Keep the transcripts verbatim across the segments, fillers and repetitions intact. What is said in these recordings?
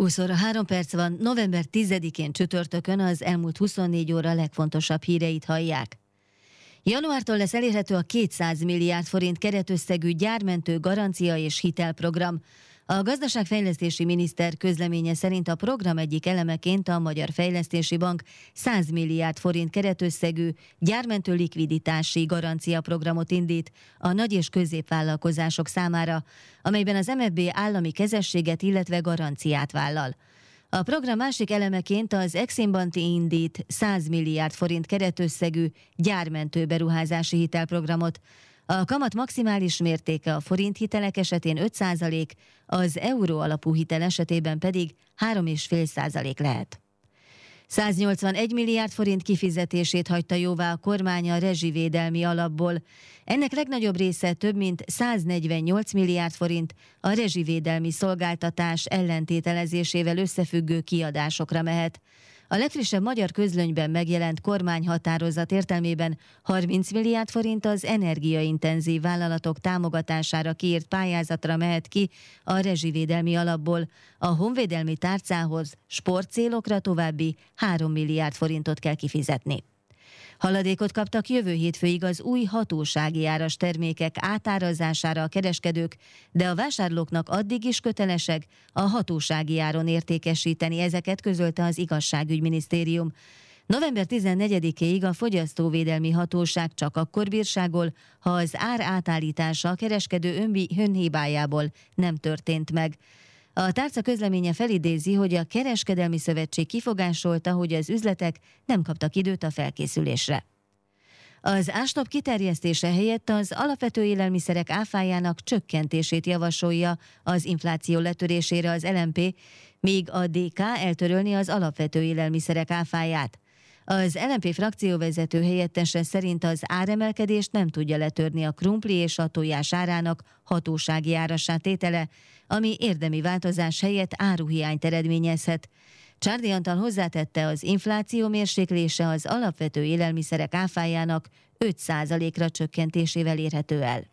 húsz óra három perc van, november tizedikén csütörtökön az elmúlt huszonnégy óra legfontosabb híreit hallják. Januártól lesz elérhető a kétszáz milliárd forint keretösszegű gyármentő garancia és hitelprogram. A gazdaságfejlesztési miniszter közleménye szerint a program egyik elemeként a Magyar Fejlesztési Bank száz milliárd forint keretösszegű gyármentő likviditási garancia programot indít a nagy- és középvállalkozások számára, amelyben az em ef bé állami kezességet, illetve garanciát vállal. A program másik elemeként az Exim Bank indít száz milliárd forint keretösszegű gyármentő beruházási hitelprogramot. A kamat maximális mértéke a forint hitelek esetén öt százalék, az euró alapú hitel esetében pedig három egész öt százalék lehet. száznyolcvanegy milliárd forint kifizetését hagyta jóvá a kormány a rezsivédelmi alapból. Ennek legnagyobb része, több mint száznegyvennyolc milliárd forint a rezsivédelmi szolgáltatás ellentételezésével összefüggő kiadásokra mehet. A legfrissebb magyar közlönyben megjelent kormányhatározat értelmében harminc milliárd forint az energiaintenzív vállalatok támogatására kiírt pályázatra mehet ki a rezsivédelmi alapból. A honvédelmi tárcához sportcélokra további három milliárd forintot kell kifizetni. Haladékot kaptak jövő hétfőig az új hatósági áras termékek átárazására a kereskedők, de a vásárlóknak addig is kötelesek a hatósági áron értékesíteni, ezeket közölte az Igazságügyminisztérium. november tizennegyedikéig a Fogyasztóvédelmi Hatóság csak akkor bírságol, ha az ár átállítása a kereskedő önhibájából nem történt meg. A tárca közleménye felidézi, hogy a Kereskedelmi Szövetség kifogásolta, hogy az üzletek nem kaptak időt a felkészülésre. Az ástop kiterjesztése helyett az alapvető élelmiszerek áfájának csökkentését javasolja az infláció letörésére az el em pé, míg a dé ká eltörölni az alapvető élelmiszerek áfáját. Az el em pé frakcióvezető helyettese szerint az áremelkedést nem tudja letörni a krumpli és a tojás árának hatósági árassá tétele, ami érdemi változás helyett áruhiányt eredményezhet. Csárdi Antal hozzátette, az infláció mérséklése az alapvető élelmiszerek áfájának öt százalékra csökkentésével érhető el.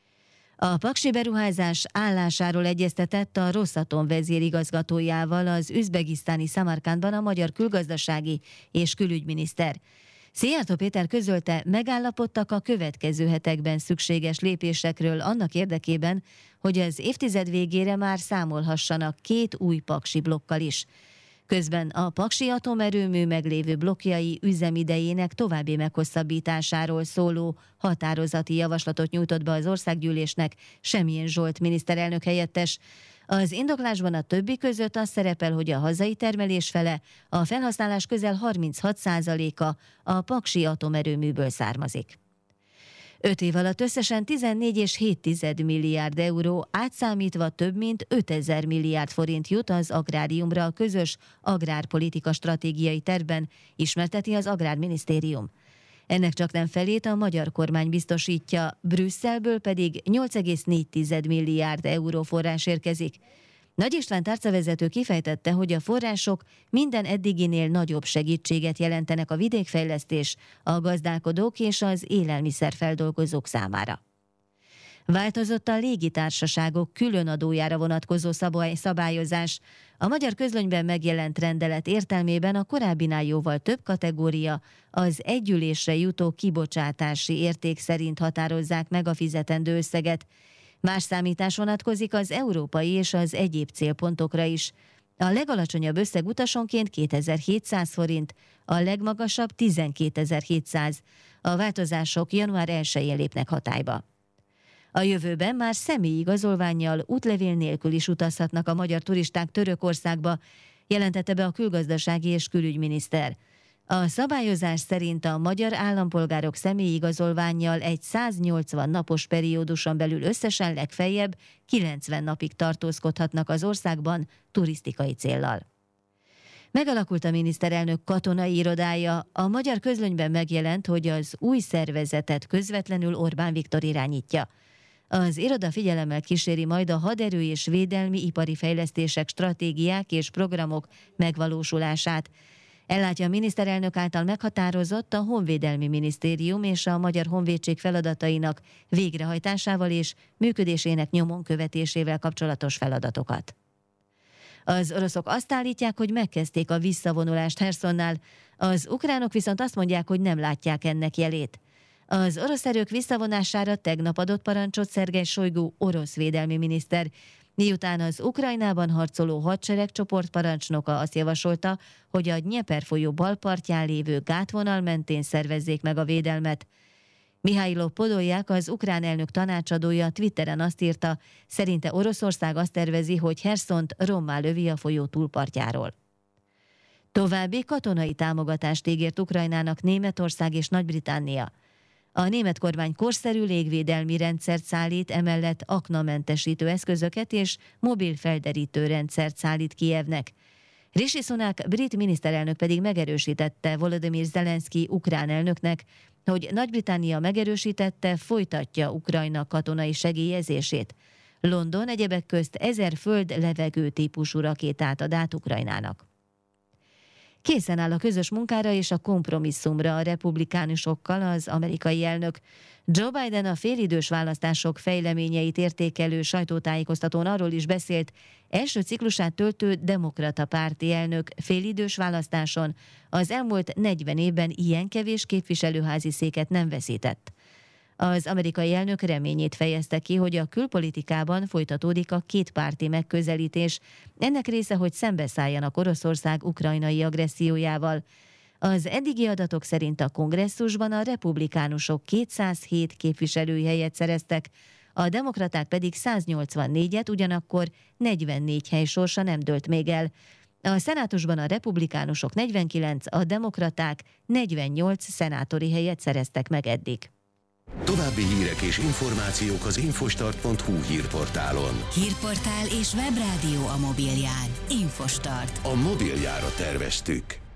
A paksi beruházás állásáról egyeztetett a Rosatom vezérigazgatójával az üzbegisztáni Szamarkandban a magyar külgazdasági és külügyminiszter. Szijjártó Péter közölte, megállapodtak a következő hetekben szükséges lépésekről annak érdekében, hogy az évtized végére már számolhassanak két új paksi blokkal is. Közben a paksi atomerőmű meglévő blokkjai üzemidejének további meghosszabbításáról szóló határozati javaslatot nyújtott be az országgyűlésnek Semjén Zsolt miniszterelnök helyettes. Az indoklásban a többi között az szerepel, hogy a hazai termelés fele, a felhasználás közel harminchat százaléka a paksi atomerőműből származik. Öt év alatt összesen tizennégy egész hét milliárd euró, átszámítva több mint ötezer milliárd forint jut az agráriumra a közös agrárpolitika stratégiai tervben, ismerteti az Agrárminisztérium. Ennek csaknem felét a magyar kormány biztosítja, Brüsszelből pedig nyolc egész négy milliárd euró forrás érkezik. Nagy István tárcavezető kifejtette, hogy a források minden eddiginél nagyobb segítséget jelentenek a vidékfejlesztés, a gazdálkodók és az élelmiszerfeldolgozók számára. Változott a légitársaságok különadójára vonatkozó szabályozás. A magyar közlönyben megjelent rendelet értelmében a korábbinál jóval több kategória az együlésre jutó kibocsátási érték szerint határozzák meg a fizetendő összeget. Más számítás vonatkozik az európai és az egyéb célpontokra is. A legalacsonyabb összeg utasonként kétezer-hétszáz forint, a legmagasabb tizenkétezer-hétszáz. A változások január elsején lépnek hatályba. A jövőben már személyi igazolvánnyal, útlevél nélkül is utazhatnak a magyar turisták Törökországba, jelentette be a külgazdasági és külügyminiszter. A szabályozás szerint a magyar állampolgárok személyi igazolvánnyal egy száznyolcvan napos perióduson belül összesen legfeljebb kilencven napig tartózkodhatnak az országban turisztikai céllal. Megalakult a miniszterelnök katonai irodája, a magyar közlönyben megjelent, hogy az új szervezetet közvetlenül Orbán Viktor irányítja. Az iroda figyelemmel kíséri majd a haderő és védelmi ipari fejlesztések, stratégiák és programok megvalósulását. Ellátja a miniszterelnök által meghatározott a Honvédelmi Minisztérium és a Magyar Honvédség feladatainak végrehajtásával és működésének nyomon követésével kapcsolatos feladatokat. Az oroszok azt állítják, hogy megkezdték a visszavonulást Hersonnál, az ukránok viszont azt mondják, hogy nem látják ennek jelét. Az orosz erők visszavonására tegnap adott parancsot Szergej Sojgu orosz védelmi miniszter, miután az Ukrajnában harcoló hadseregcsoport parancsnoka azt javasolta, hogy a Dnyeper folyó balpartján lévő gátvonal mentén szervezzék meg a védelmet. Mihailo Podolyak, az ukrán elnök tanácsadója Twitteren azt írta, szerinte Oroszország azt tervezi, hogy Hersont rommá lövi a folyó túlpartjáról. További katonai támogatást ígért Ukrajnának Németország és Nagy-Britannia. A német kormány korszerű légvédelmi rendszert szállít, emellett aknamentesítő eszközöket és mobil felderítő rendszert szállít Kijevnek. Rishi Sunak brit miniszterelnök pedig megerősítette Volodymyr Zelenszky ukrán elnöknek, hogy Nagy-Britannia megerősítette, folytatja Ukrajna katonai segélyezését. London egyebek közt ezer föld-levegő típusú rakétát ad át Ukrajnának. Készen áll a közös munkára és a kompromisszumra a republikánusokkal az amerikai elnök. Joe Biden a félidős választások fejleményeit értékelő sajtótájékoztatón arról is beszélt, első ciklusát töltő demokrata párti elnök félidős választáson az elmúlt negyven évben ilyen kevés képviselőházi széket nem veszített. Az amerikai elnök reményét fejezte ki, hogy a külpolitikában folytatódik a kétpárti megközelítés, ennek része, hogy szembeszálljanak Oroszország ukrajnai agressziójával. Az eddigi adatok szerint a kongresszusban a republikánusok kétszázhét képviselői helyet szereztek, a demokraták pedig száznyolcvannégyet, ugyanakkor negyvennégy hely sorsa nem dőlt még el. A szenátusban a republikánusok negyvenkilenc, a demokraták negyvennyolc szenátori helyet szereztek meg eddig. További hírek és információk az infostart pont hu hírportálon. Hírportál és webrádió a mobilján. Infostart. A mobiljára terveztük.